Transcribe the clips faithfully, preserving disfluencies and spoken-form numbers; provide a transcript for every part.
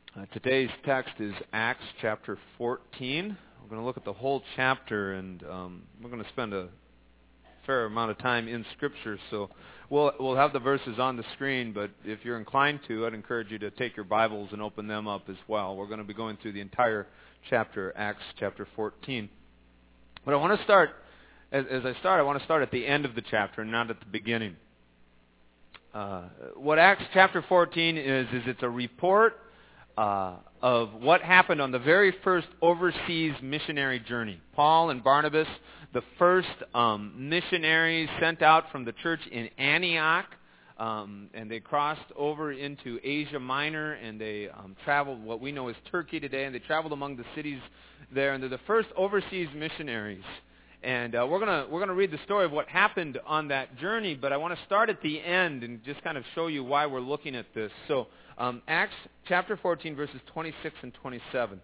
Uh, today's text is Acts chapter fourteen. We're going to look at the whole chapter, and um, we're going to spend a fair amount of time in Scripture. So we'll we'll have the verses on the screen, but if you're inclined to, I'd encourage you to take your Bibles and open them up as well. We're going to be going through the entire chapter, Acts chapter fourteen. But I want to start, as, as I start, I want to start at the end of the chapter, not at the beginning. Uh, what Acts chapter fourteen is, is it's a report Uh, of what happened on the very first overseas missionary journey. Paul and Barnabas, the first um, missionaries sent out from the church in Antioch, um, and they crossed over into Asia Minor, and they um, traveled what we know as Turkey today, and they traveled among the cities there, and they're the first overseas missionaries. And uh, we're gonna we're gonna read the story of what happened on that journey, but I want to start at the end and just kind of show you why we're looking at this. So, um, Acts chapter fourteen, verses twenty-six and twenty-seven.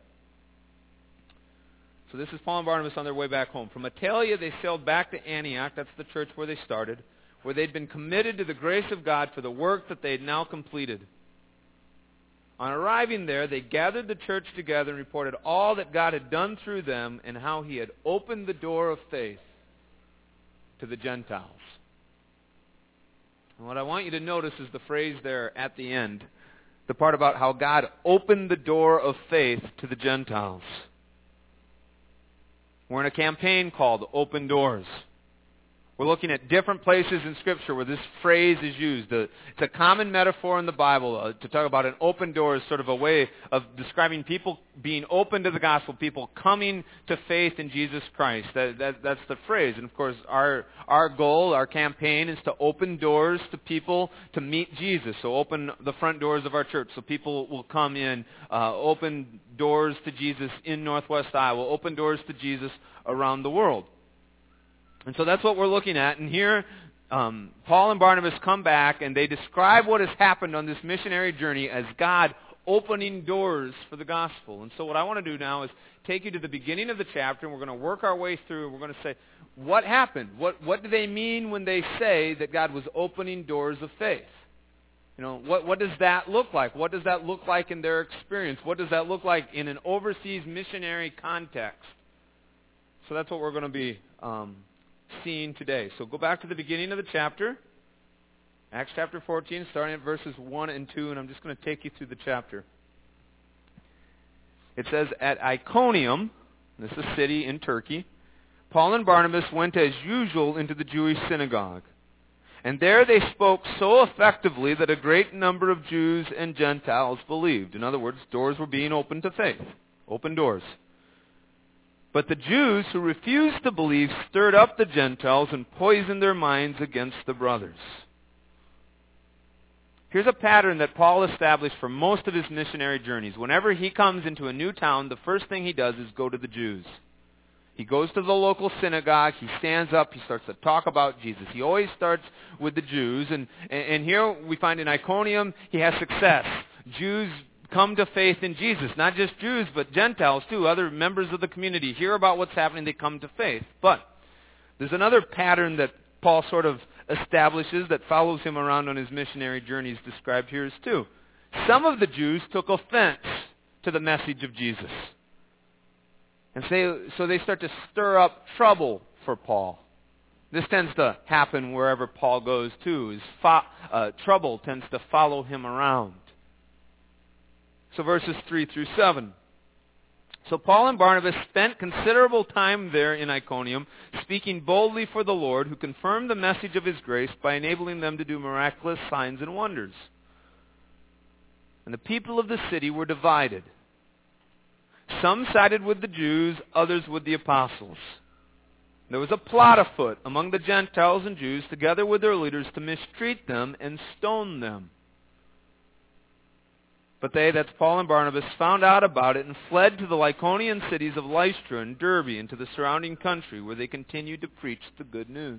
So this is Paul and Barnabas on their way back home. From Attalia, they sailed back to Antioch. That's the church where they started, where they'd been committed to the grace of God for the work that they had now completed. On arriving there, they gathered the church together and reported all that God had done through them and how He had opened the door of faith to the Gentiles. And what I want you to notice is the phrase there at the end, the part about how God opened the door of faith to the Gentiles. We're in a campaign called Open Doors. We're looking at different places in Scripture where this phrase is used. It's a common metaphor in the Bible uh, to talk about an open door as sort of a way of describing people being open to the gospel, people coming to faith in Jesus Christ. That, that, that's the phrase. And of course, our, our goal, our campaign is to open doors to people to meet Jesus. So open the front doors of our church so people will come in. Uh, open doors to Jesus in Northwest Iowa. Open doors to Jesus around the world. And so that's what we're looking at. And here, um, Paul and Barnabas come back and they describe what has happened on this missionary journey as God opening doors for the gospel. And so what I want to do now is take you to the beginning of the chapter, and we're going to work our way through. We're going to say, what happened? What, what do they mean when they say that God was opening doors of faith? You know, what, what does that look like? What does that look like in their experience? What does that look like in an overseas missionary context? So that's what we're going to be um seeing today. So go back to the beginning of the chapter, Acts chapter fourteen, starting at verses one and two, and I'm just going to take you through the chapter. It says, at Iconium, this is a city in Turkey, Paul and Barnabas went as usual into the Jewish synagogue. And there they spoke so effectively that a great number of Jews and Gentiles believed. In other words, doors were being opened to faith. Open doors. But the Jews who refused to believe stirred up the Gentiles and poisoned their minds against the brothers. Here's a pattern that Paul established for most of his missionary journeys. Whenever he comes into a new town, the first thing he does is go to the Jews. He goes to the local synagogue, he stands up, he starts to talk about Jesus. He always starts with the Jews, and, and here we find in Iconium he has success. Jews come to faith in Jesus. Not just Jews, but Gentiles too. Other members of the community hear about what's happening, they come to faith. But there's another pattern that Paul sort of establishes that follows him around on his missionary journeys described here as too. Some of the Jews took offense to the message of Jesus. And so, so they start to stir up trouble for Paul. This tends to happen wherever Paul goes too. Is fo- uh, trouble tends to follow him around. So verses three through seven. So Paul and Barnabas spent considerable time there in Iconium, speaking boldly for the Lord, who confirmed the message of His grace by enabling them to do miraculous signs and wonders. And the people of the city were divided. Some sided with the Jews, others with the apostles. There was a plot afoot among the Gentiles and Jews, together with their leaders, to mistreat them and stone them. But they, that's Paul and Barnabas, found out about it and fled to the Lycaonian cities of Lystra and Derbe and to the surrounding country, where they continued to preach the good news.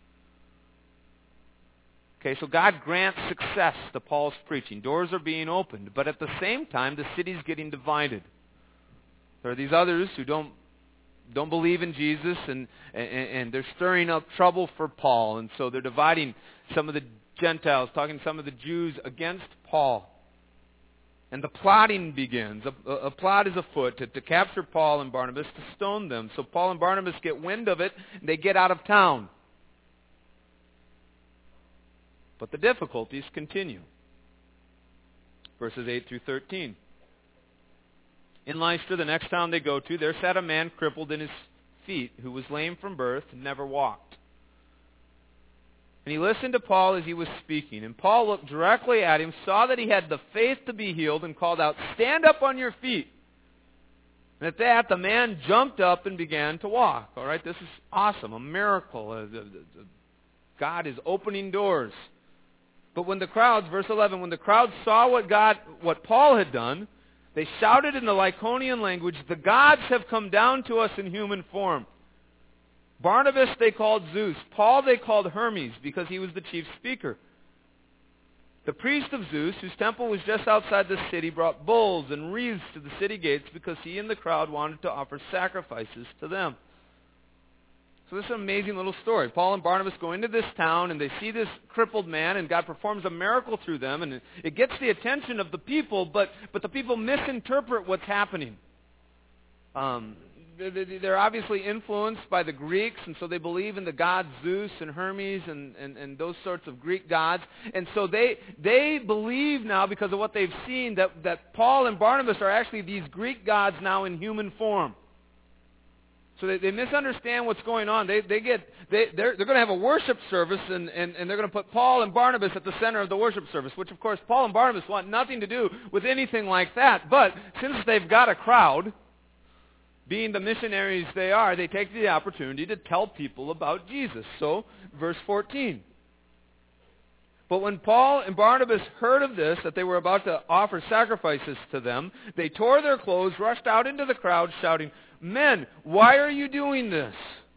Okay, so God grants success to Paul's preaching. Doors are being opened, but at the same time, the city's getting divided. There are these others who don't don't believe in Jesus, and, and, and they're stirring up trouble for Paul, and so they're dividing some of the Gentiles, talking to some of the Jews against Paul. And the plotting begins. A, a, a plot is afoot to, to capture Paul and Barnabas, to stone them. So Paul and Barnabas get wind of it, and they get out of town. But the difficulties continue. Verses eight through thirteen. In Lystra, the next town they go to, there sat a man crippled in his feet, who was lame from birth and never walked. And he listened to Paul as he was speaking. And Paul looked directly at him, saw that he had the faith to be healed, and called out, "Stand up on your feet." And at that, the man jumped up and began to walk. All right, this is awesome, a miracle. God is opening doors. But when the crowds, verse eleven, when the crowd saw what God, what Paul had done, they shouted in the Lycaonian language, "The gods have come down to us in human form." Barnabas they called Zeus. Paul they called Hermes, because he was the chief speaker. The priest of Zeus, whose temple was just outside the city, brought bulls and wreaths to the city gates because he and the crowd wanted to offer sacrifices to them. So this is an amazing little story. Paul and Barnabas go into this town, and they see this crippled man, and God performs a miracle through them, and it, it gets the attention of the people, but, but the people misinterpret what's happening. Um, they're obviously influenced by the Greeks, and so they believe in the gods Zeus and Hermes and, and, and those sorts of Greek gods. And so they they believe now, because of what they've seen, that, that Paul and Barnabas are actually these Greek gods now in human form. So they, they misunderstand what's going on. They they get they they're they're going to have a worship service, and, and, and they're going to put Paul and Barnabas at the center of the worship service, which of course Paul and Barnabas want nothing to do with anything like that. But since they've got a crowd, being the missionaries they are, they take the opportunity to tell people about Jesus. So, verse fourteen. But when Paul and Barnabas heard of this, that they were about to offer sacrifices to them, they tore their clothes, rushed out into the crowd, shouting, "Men, why are you doing this?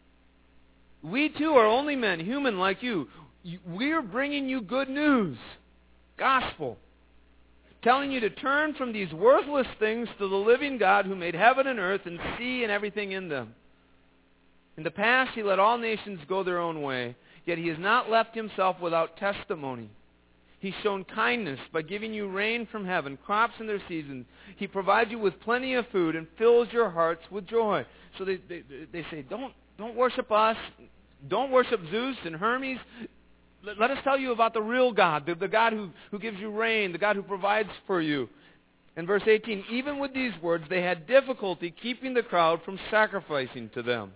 We too are only men, human like you. We're bringing you good news, gospel, telling you to turn from these worthless things to the living God who made heaven and earth and sea and everything in them. In the past he let all nations go their own way, yet he has not left himself without testimony. He's shown kindness by giving you rain from heaven, crops in their season. He provides you with plenty of food and fills your hearts with joy." So they, they, they say, don't, don't worship us. Don't worship Zeus and Hermes. Let, let us tell you about the real God, the, the God who, who gives you rain, the God who provides for you. In verse eighteen, even with these words, they had difficulty keeping the crowd from sacrificing to them.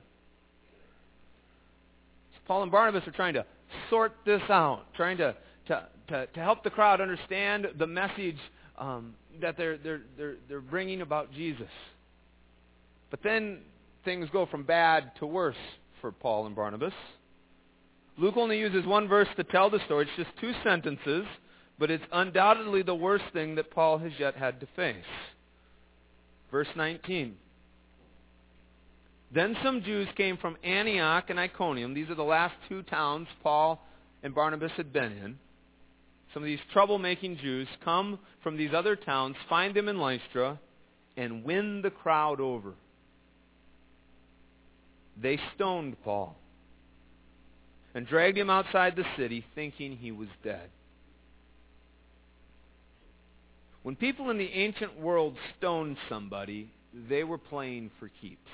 So Paul and Barnabas are trying to sort this out, trying to To, to, to help the crowd understand the message um, that they're, they're, they're, they're bringing about Jesus. But then things go from bad to worse for Paul and Barnabas. Luke only uses one verse to tell the story. It's just two sentences, but it's undoubtedly the worst thing that Paul has yet had to face. Verse nineteen. Then some Jews came from Antioch and Iconium. These are the last two towns Paul and Barnabas had been in. Some of these troublemaking Jews come from these other towns, find them in Lystra, and win the crowd over. They stoned Paul and dragged him outside the city, thinking he was dead. When people in the ancient world stoned somebody, they were playing for keeps.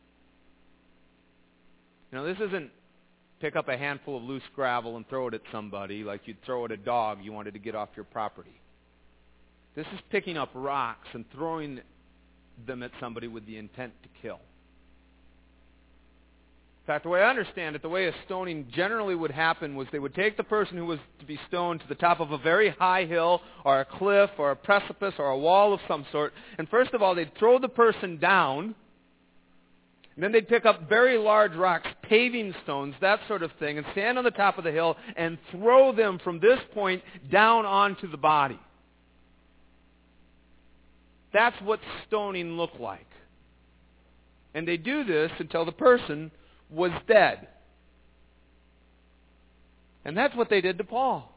You know, this isn't pick up a handful of loose gravel and throw it at somebody like you'd throw at a dog you wanted to get off your property. This is picking up rocks and throwing them at somebody with the intent to kill. In fact, the way I understand it, the way a stoning generally would happen was they would take the person who was to be stoned to the top of a very high hill or a cliff or a precipice or a wall of some sort, and first of all, they'd throw the person down. And then they'd pick up very large rocks, paving stones, that sort of thing, and stand on the top of the hill and throw them from this point down onto the body. That's what stoning looked like. And they do this until the person was dead. And that's what they did to Paul.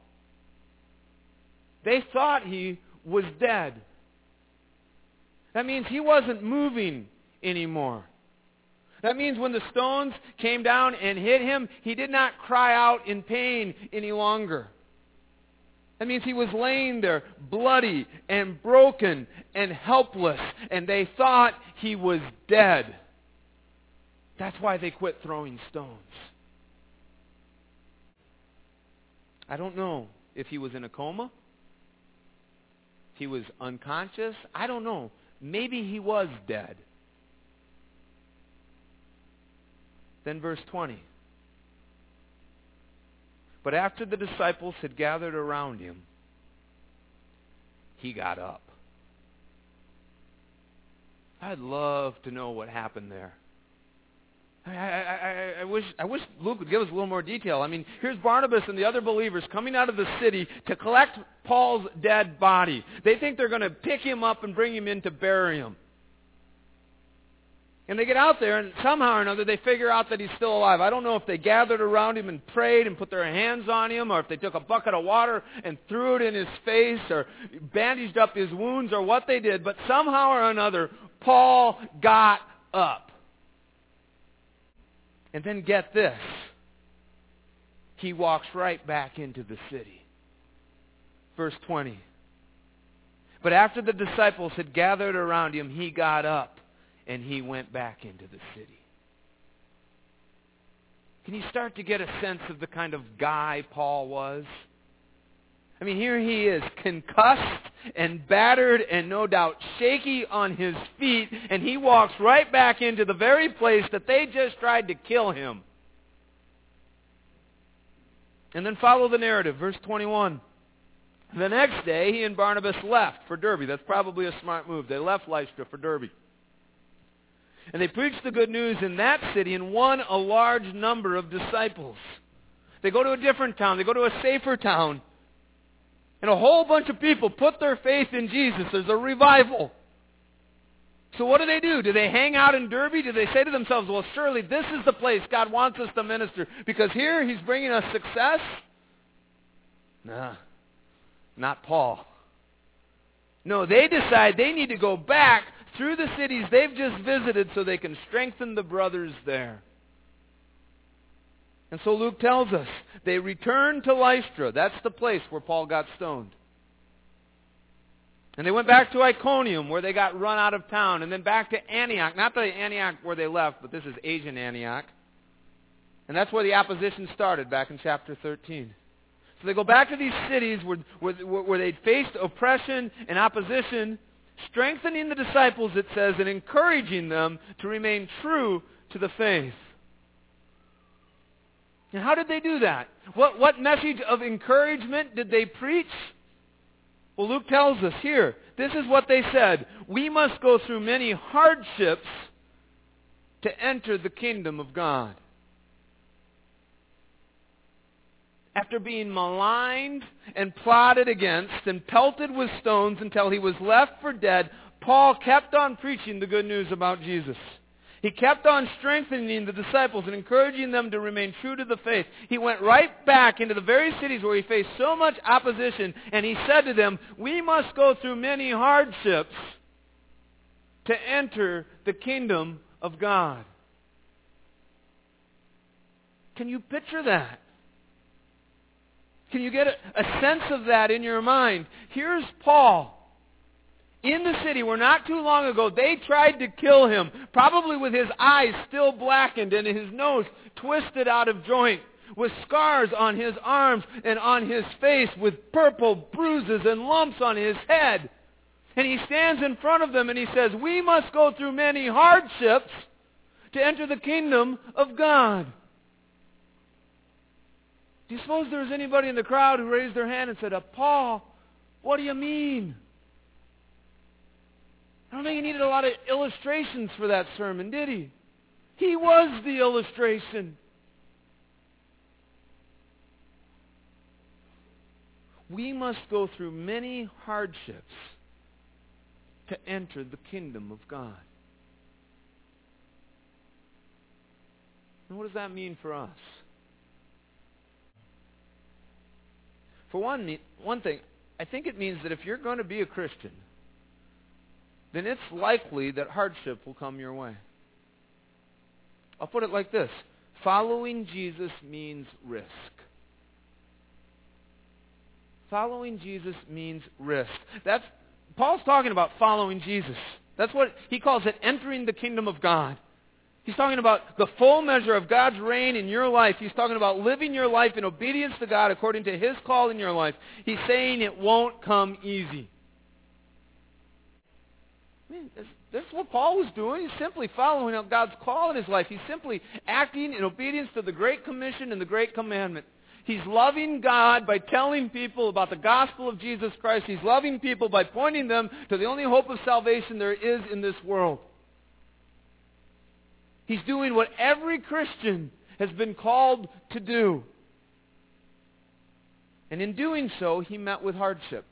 They thought he was dead. That means he wasn't moving anymore. That means when the stones came down and hit him, he did not cry out in pain any longer. That means he was laying there bloody and broken and helpless, and they thought he was dead. That's why they quit throwing stones. I don't know if he was in a coma, if he was unconscious. I don't know. Maybe he was dead. Then verse twenty. But after the disciples had gathered around him, he got up. I'd love to know what happened there. I, I, I, I, wish, I wish Luke would give us a little more detail. I mean, here's Barnabas and the other believers coming out of the city to collect Paul's dead body. They think they're going to pick him up and bring him in to bury him. And they get out there, and somehow or another, they figure out that he's still alive. I don't know if they gathered around him and prayed and put their hands on him, or if they took a bucket of water and threw it in his face, or bandaged up his wounds, or what they did. But somehow or another, Paul got up. And then get this. He walks right back into the city. Verse twenty. But after the disciples had gathered around him, he got up and he went back into the city. Can you start to get a sense of the kind of guy Paul was? I mean, here he is, concussed and battered and no doubt shaky on his feet, and he walks right back into the very place that they just tried to kill him. And then follow the narrative, verse twenty-one. The next day, he and Barnabas left for Derbe. That's probably a smart move. They left Lystra for Derbe. And they preached the good news in that city and won a large number of disciples. They go to a different town. They go to a safer town. And a whole bunch of people put their faith in Jesus. There's a revival. So what do they do? Do they hang out in Derbe? Do they say to themselves, well, surely this is the place God wants us to minister, because here he's bringing us success? Nah, not Paul. No, they decide they need to go back through the cities they've just visited so they can strengthen the brothers there. And so Luke tells us, they returned to Lystra. That's the place where Paul got stoned. And they went back to Iconium, where they got run out of town. And then back to Antioch. Not the Antioch where they left, but this is Asian Antioch. And that's where the opposition started, back in chapter thirteen. So they go back to these cities where, where, where they'd faced oppression and opposition, strengthening the disciples, it says, and encouraging them to remain true to the faith. And how did they do that? What, what message of encouragement did they preach? Well, Luke tells us here, this is what they said. We must go through many hardships to enter the kingdom of God. After being maligned and plotted against and pelted with stones until he was left for dead, Paul kept on preaching the good news about Jesus. He kept on strengthening the disciples and encouraging them to remain true to the faith. He went right back into the very cities where he faced so much opposition, and he said to them, we must go through many hardships to enter the kingdom of God. Can you picture that? Can you get a, a sense of that in your mind? Here's Paul in the city where not too long ago they tried to kill him, probably with his eyes still blackened and his nose twisted out of joint, with scars on his arms and on his face, with purple bruises and lumps on his head. And he stands in front of them and he says, we must go through many hardships to enter the kingdom of God. Do you suppose there was anybody in the crowd who raised their hand and said, uh, Paul, what do you mean? I don't think he needed a lot of illustrations for that sermon, did he? He was the illustration. We must go through many hardships to enter the kingdom of God. And what does that mean for us? For one, one thing, I think it means that if you're going to be a Christian, then it's likely that hardship will come your way. I'll put it like this. Following Jesus means risk. Following Jesus means risk. That's Paul's talking about following Jesus. That's what he calls it, entering the kingdom of God. He's talking about the full measure of God's reign in your life. He's talking about living your life in obedience to God according to His call in your life. He's saying it won't come easy. Man, this, this is what Paul was doing. He's simply following out God's call in his life. He's simply acting in obedience to the Great Commission and the Great Commandment. He's loving God by telling people about the gospel of Jesus Christ. He's loving people by pointing them to the only hope of salvation there is in this world. He's doing what every Christian has been called to do. And in doing so, he met with hardship.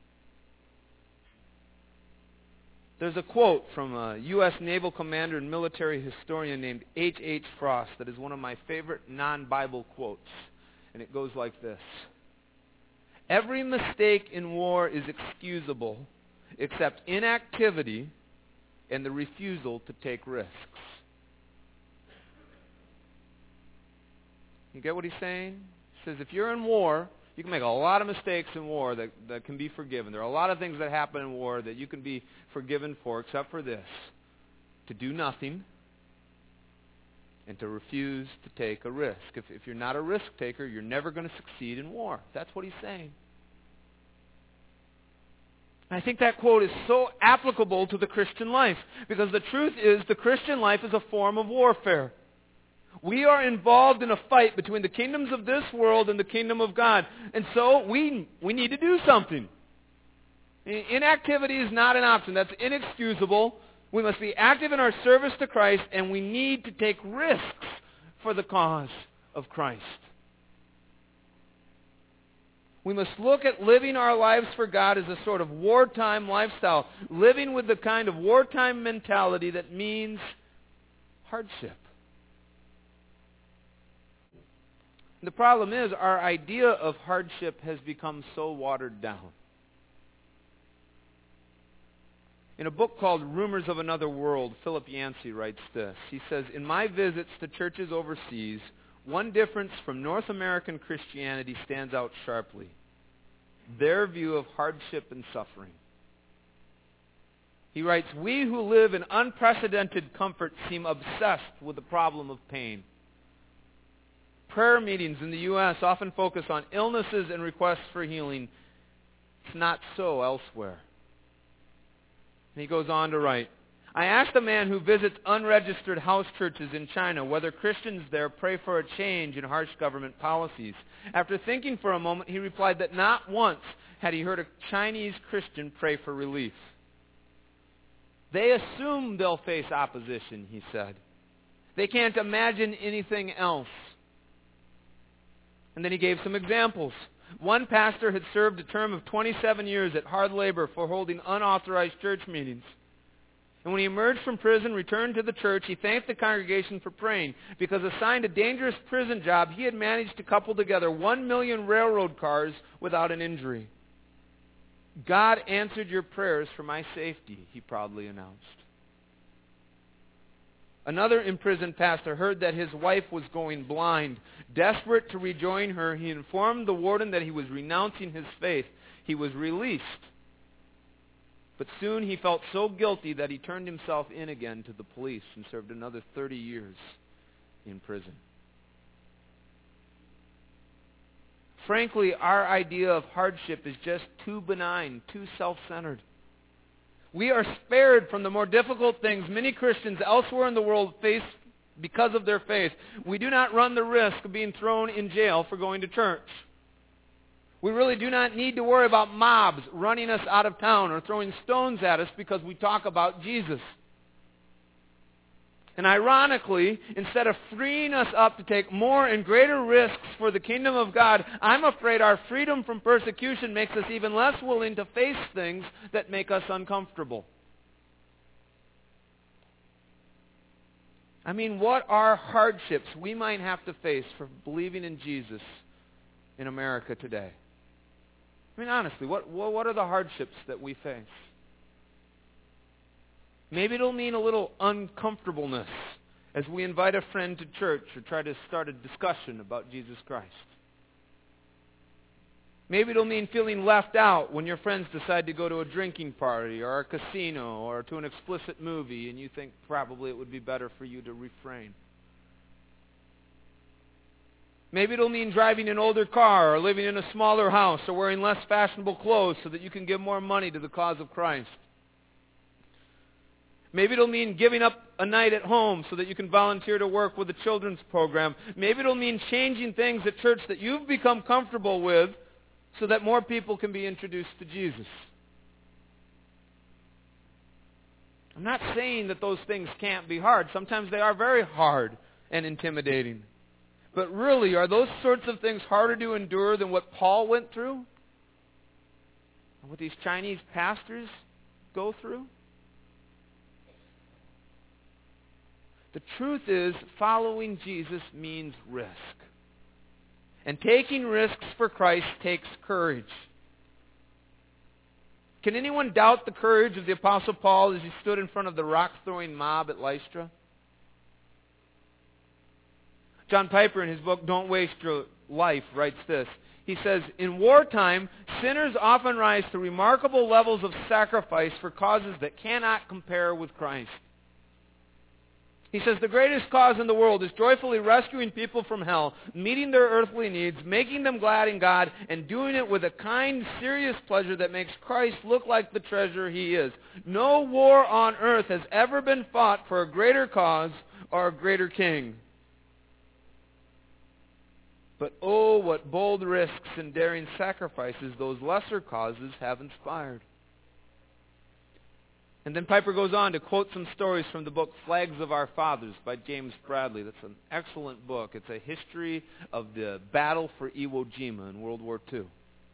There's a quote from a U S naval commander and military historian named H H Frost that is one of my favorite non-Bible quotes. And it goes like this. Every mistake in war is excusable except inactivity and the refusal to take risks. You get what he's saying? He says if you're in war, you can make a lot of mistakes in war that, that can be forgiven. There are a lot of things that happen in war that you can be forgiven for except for this. To do nothing and to refuse to take a risk. If, if you're not a risk taker, you're never going to succeed in war. That's what he's saying. I think that quote is so applicable to the Christian life because the truth is the Christian life is a form of warfare. We are involved in a fight between the kingdoms of this world and the kingdom of God. And so we, we need to do something. Inactivity is not an option. That's inexcusable. We must be active in our service to Christ, and we need to take risks for the cause of Christ. We must look at living our lives for God as a sort of wartime lifestyle, living with the kind of wartime mentality that means hardship. The problem is our idea of hardship has become so watered down. In a book called Rumors of Another World, Philip Yancey writes this. He says, in my visits to churches overseas, one difference from North American Christianity stands out sharply. Their view of hardship and suffering. He writes, we who live in unprecedented comfort seem obsessed with the problem of pain. Prayer meetings in the U S often focus on illnesses and requests for healing. It's not so elsewhere. And he goes on to write, I asked a man who visits unregistered house churches in China whether Christians there pray for a change in harsh government policies. After thinking for a moment, he replied that not once had he heard a Chinese Christian pray for relief. They assume they'll face opposition, he said. They can't imagine anything else. And then he gave some examples. One pastor had served a term of twenty-seven years at hard labor for holding unauthorized church meetings. And when he emerged from prison, returned to the church, he thanked the congregation for praying because assigned a dangerous prison job, he had managed to couple together one million railroad cars without an injury. God answered your prayers for my safety, he proudly announced. Another imprisoned pastor heard that his wife was going blind. Desperate to rejoin her, he informed the warden that he was renouncing his faith. He was released. But soon he felt so guilty that he turned himself in again to the police and served another thirty years in prison. Frankly, our idea of hardship is just too benign, too self-centered. We are spared from the more difficult things many Christians elsewhere in the world face because of their faith. We do not run the risk of being thrown in jail for going to church. We really do not need to worry about mobs running us out of town or throwing stones at us because we talk about Jesus. And ironically, instead of freeing us up to take more and greater risks for the kingdom of God, I'm afraid our freedom from persecution makes us even less willing to face things that make us uncomfortable. I mean, what are hardships we might have to face for believing in Jesus in America today? I mean, honestly, what, what are the hardships that we face? Maybe it'll mean a little uncomfortableness as we invite a friend to church or try to start a discussion about Jesus Christ. Maybe it'll mean feeling left out when your friends decide to go to a drinking party or a casino or to an explicit movie and you think probably it would be better for you to refrain. Maybe it'll mean driving an older car or living in a smaller house or wearing less fashionable clothes so that you can give more money to the cause of Christ. Maybe it'll mean giving up a night at home so that you can volunteer to work with the children's program. Maybe it'll mean changing things at church that you've become comfortable with so that more people can be introduced to Jesus. I'm not saying that those things can't be hard. Sometimes they are very hard and intimidating. But really, are those sorts of things harder to endure than what Paul went through? And what these Chinese pastors go through? The truth is, following Jesus means risk. And taking risks for Christ takes courage. Can anyone doubt the courage of the Apostle Paul as he stood in front of the rock-throwing mob at Lystra? John Piper, in his book, Don't Waste Your Life, writes this. He says, in wartime, sinners often rise to remarkable levels of sacrifice for causes that cannot compare with Christ. He says, the greatest cause in the world is joyfully rescuing people from hell, meeting their earthly needs, making them glad in God, and doing it with a kind, serious pleasure that makes Christ look like the treasure he is. No war on earth has ever been fought for a greater cause or a greater king. But oh, what bold risks and daring sacrifices those lesser causes have inspired. And then Piper goes on to quote some stories from the book Flags of Our Fathers by James Bradley. That's an excellent book. It's a history of the battle for Iwo Jima in World War Two.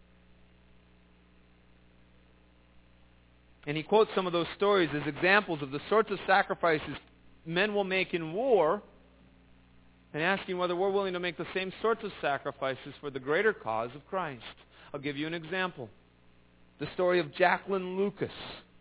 And he quotes some of those stories as examples of the sorts of sacrifices men will make in war, and asking whether we're willing to make the same sorts of sacrifices for the greater cause of Christ. I'll give you an example. The story of Jacqueline Lucas.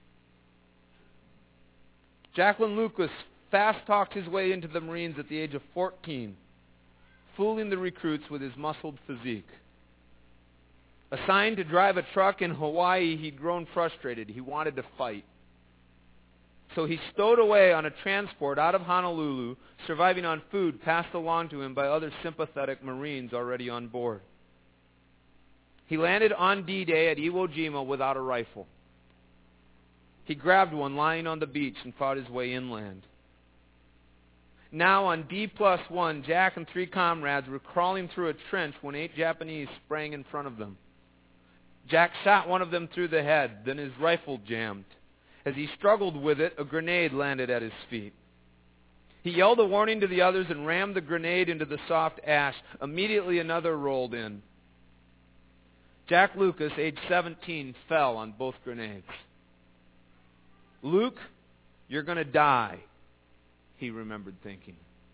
Jacqueline Lucas fast-talked his way into the Marines at the age of fourteen, fooling the recruits with his muscled physique. Assigned to drive a truck in Hawaii, he'd grown frustrated. He wanted to fight. So he stowed away on a transport out of Honolulu, surviving on food passed along to him by other sympathetic Marines already on board. He landed on D-Day at Iwo Jima without a rifle. He grabbed one lying on the beach and fought his way inland. Now on D plus one, Jack and three comrades were crawling through a trench when eight Japanese sprang in front of them. Jack shot one of them through the head, then his rifle jammed. As he struggled with it, a grenade landed at his feet. He yelled a warning to the others and rammed the grenade into the soft ash. Immediately another rolled in. Jack Lucas, age seventeen, fell on both grenades. Luke, you're going to die, he remembered thinking.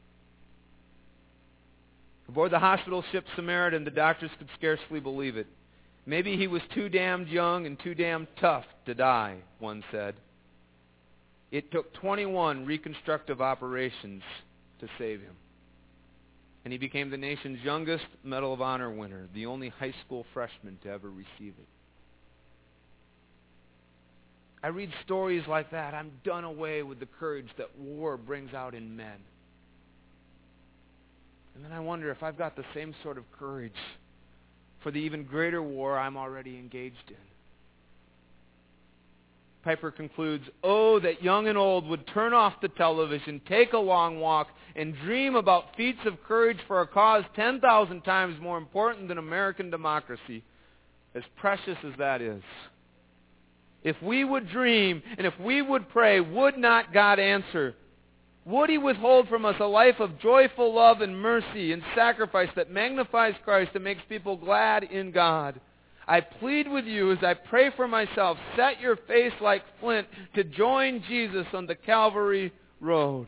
Aboard the hospital ship Samaritan, the doctors could scarcely believe it. Maybe he was too damned young and too damned tough to die, one said. It took twenty-one reconstructive operations to save him. And he became the nation's youngest Medal of Honor winner, the only high school freshman to ever receive it. I read stories like that. I'm done away with the courage that war brings out in men. And then I wonder if I've got the same sort of courage for the even greater war I'm already engaged in. Piper concludes, oh, that young and old would turn off the television, take a long walk, and dream about feats of courage for a cause ten thousand times more important than American democracy, as precious as that is. If we would dream and if we would pray, would not God answer? Would he withhold from us a life of joyful love and mercy and sacrifice that magnifies Christ and makes people glad in God? I plead with you as I pray for myself, set your face like flint to join Jesus on the Calvary road.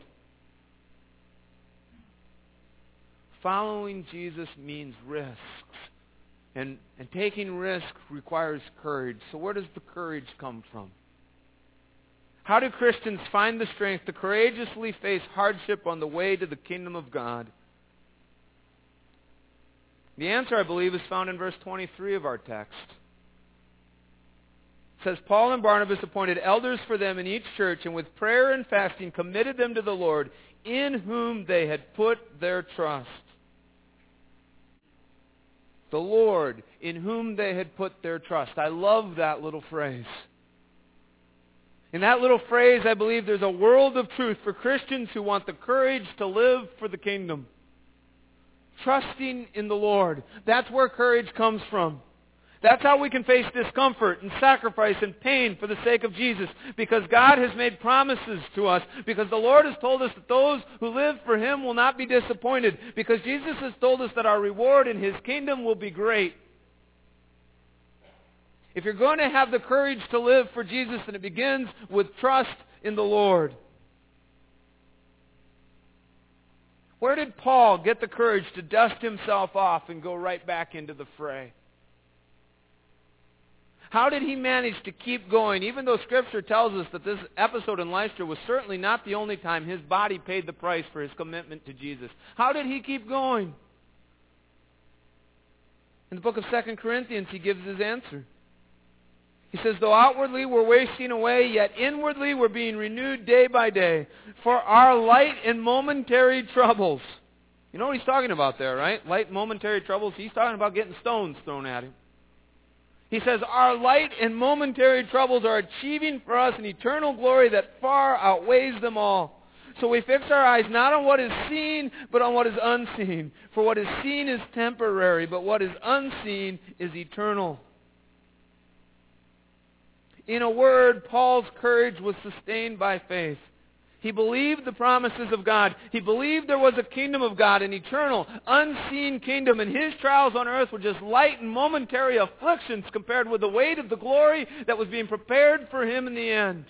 Following Jesus means risks. And, and taking risk requires courage. So where does the courage come from? How do Christians find the strength to courageously face hardship on the way to the kingdom of God? The answer, I believe, is found in verse twenty-three of our text. It says, Paul and Barnabas appointed elders for them in each church, and with prayer and fasting committed them to the Lord, in whom they had put their trust. The Lord, in whom they had put their trust. I love that little phrase. In that little phrase, I believe there's a world of truth for Christians who want the courage to live for the kingdom. Trusting in the Lord. That's where courage comes from. That's how we can face discomfort and sacrifice and pain for the sake of Jesus. Because God has made promises to us. Because the Lord has told us that those who live for Him will not be disappointed. Because Jesus has told us that our reward in His kingdom will be great. If you're going to have the courage to live for Jesus, then it begins with trust in the Lord. Where did Paul get the courage to dust himself off and go right back into the fray? How did he manage to keep going, even though Scripture tells us that this episode in Lystra was certainly not the only time his body paid the price for his commitment to Jesus? How did he keep going? In the book of Second Corinthians, he gives his answer. He says, though outwardly we're wasting away, yet inwardly we're being renewed day by day. For our light and momentary troubles. You know what he's talking about there, right? Light momentary troubles. He's talking about getting stones thrown at him. He says, our light and momentary troubles are achieving for us an eternal glory that far outweighs them all. So we fix our eyes not on what is seen, but on what is unseen. For what is seen is temporary, but what is unseen is eternal. In a word, Paul's courage was sustained by faith. He believed the promises of God. He believed there was a kingdom of God, an eternal, unseen kingdom, and his trials on earth were just light and momentary afflictions compared with the weight of the glory that was being prepared for him in the end.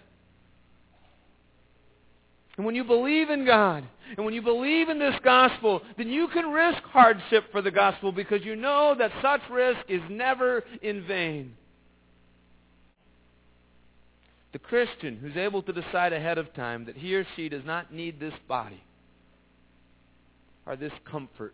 And when you believe in God, and when you believe in this gospel, then you can risk hardship for the gospel because you know that such risk is never in vain. The Christian who's able to decide ahead of time that he or she does not need this body, or this comfort,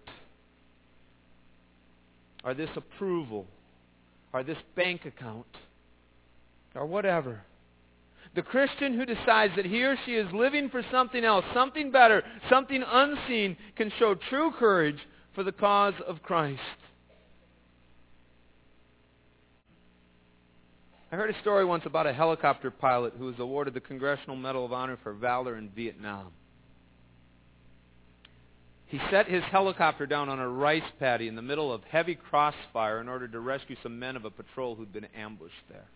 or this approval, or this bank account, or whatever. The Christian who decides that he or she is living for something else, something better, something unseen, can show true courage for the cause of Christ. I heard a story once about a helicopter pilot who was awarded the Congressional Medal of Honor for valor in Vietnam. He set his helicopter down on a rice paddy in the middle of heavy crossfire in order to rescue some men of a patrol who'd been ambushed there.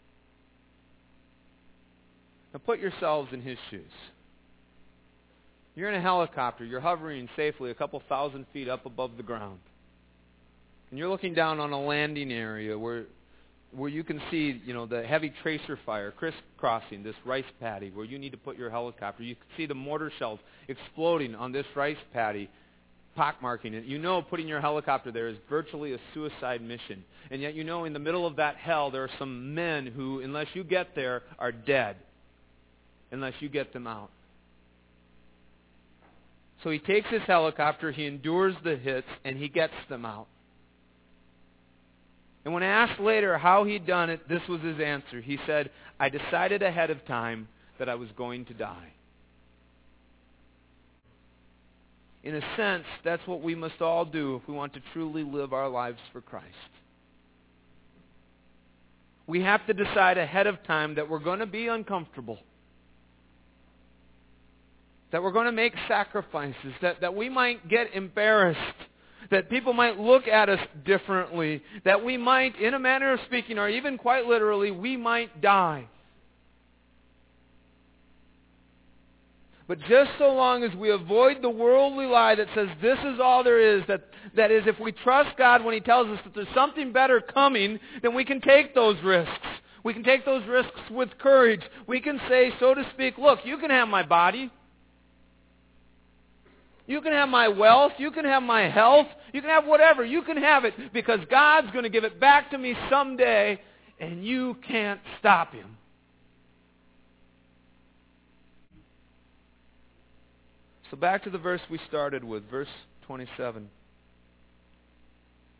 Now put yourselves in his shoes. You're in a helicopter. You're hovering safely a couple thousand feet up above the ground. And you're looking down on a landing area where where you can see, you know, the heavy tracer fire crisscrossing this rice paddy where you need to put your helicopter. You can see the mortar shells exploding on this rice paddy, pockmarking it. You know putting your helicopter there is virtually a suicide mission. And yet you know in the middle of that hell there are some men who, unless you get there, are dead. Unless you get them out. So he takes his helicopter, he endures the hits, and he gets them out. And when asked later how he'd done it, this was his answer. He said, I decided ahead of time that I was going to die. In a sense, that's what we must all do if we want to truly live our lives for Christ. We have to decide ahead of time that we're going to be uncomfortable. That we're going to make sacrifices. That, that we might get embarrassed. That people might look at us differently. That we might, in a manner of speaking, or even quite literally, we might die. But just so long as we avoid the worldly lie that says this is all there is, that, that is, if we trust God when He tells us that there's something better coming, then we can take those risks. We can take those risks with courage. We can say, so to speak, look, you can have my body. You can have my wealth. You can have my health. You can have whatever. You can have it because God's going to give it back to me someday, and you can't stop Him. So back to the verse we started with, verse twenty-seven.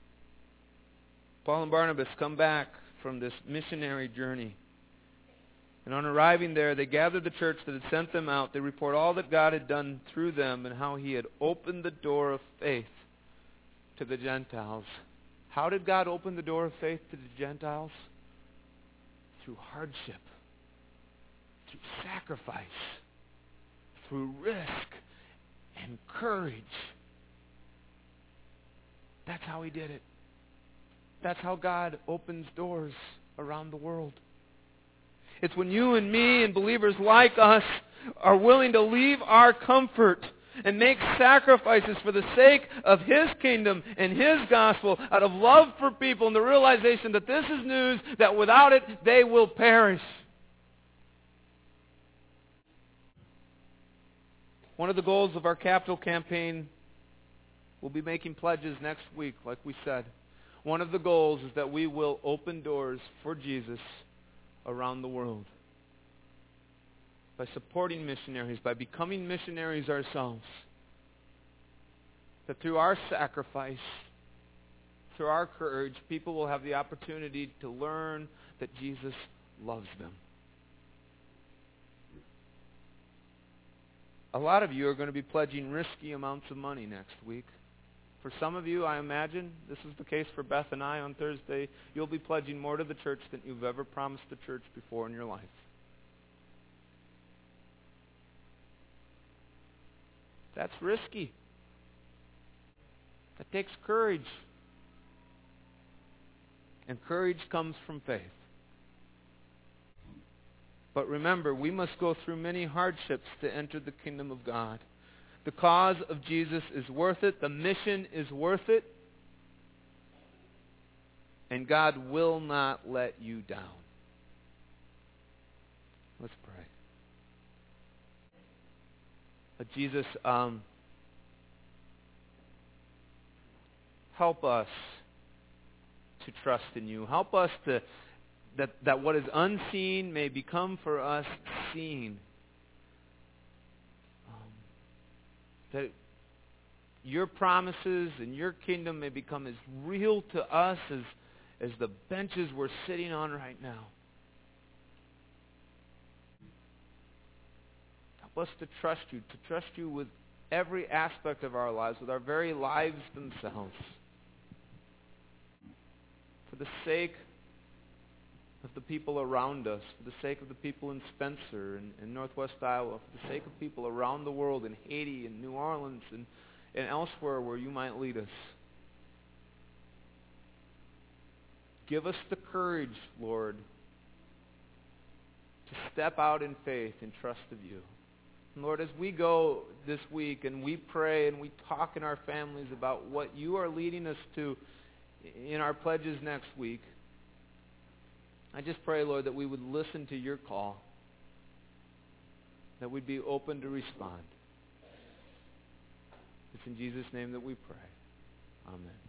Paul and Barnabas come back from this missionary journey. And on arriving there, they gathered the church that had sent them out. They report all that God had done through them and how he had opened the door of faith to the Gentiles. How did God open the door of faith to the Gentiles? Through hardship, through sacrifice, through risk and courage. That's how he did it. That's how God opens doors around the world. It's when you and me and believers like us are willing to leave our comfort and make sacrifices for the sake of his kingdom and his gospel out of love for people and the realization that this is news that without it they will perish. One of the goals of our capital campaign, we'll be making pledges next week, like we said. One of the goals is that we will open doors for Jesus around the world. By supporting missionaries, by becoming missionaries ourselves. That through our sacrifice, through our courage, people will have the opportunity to learn that Jesus loves them. A lot of you are going to be pledging risky amounts of money next week. For some of you, I imagine, this is the case for Beth and I on Thursday, you'll be pledging more to the church than you've ever promised the church before in your life. That's risky. That takes courage. And courage comes from faith. But remember, we must go through many hardships to enter the kingdom of God. The cause of Jesus is worth it. The mission is worth it. And God will not let you down. Let's pray. But Jesus, um, help us to trust in you. Help us to that, that what is unseen may become for us seen. That your promises and your kingdom may become as real to us as, as the benches we're sitting on right now. Help us to trust you, to trust you with every aspect of our lives, with our very lives themselves. For the sake of the people around us, for the sake of the people in Spencer and, and Northwest Iowa, for the sake of people around the world in Haiti and New Orleans and, and elsewhere where you might lead us. Give us the courage, Lord, to step out in faith and trust of you. And Lord, as we go this week and we pray and we talk in our families about what you are leading us to in our pledges next week, I just pray, Lord, that we would listen to your call, that we'd be open to respond. It's in Jesus' name that we pray. Amen.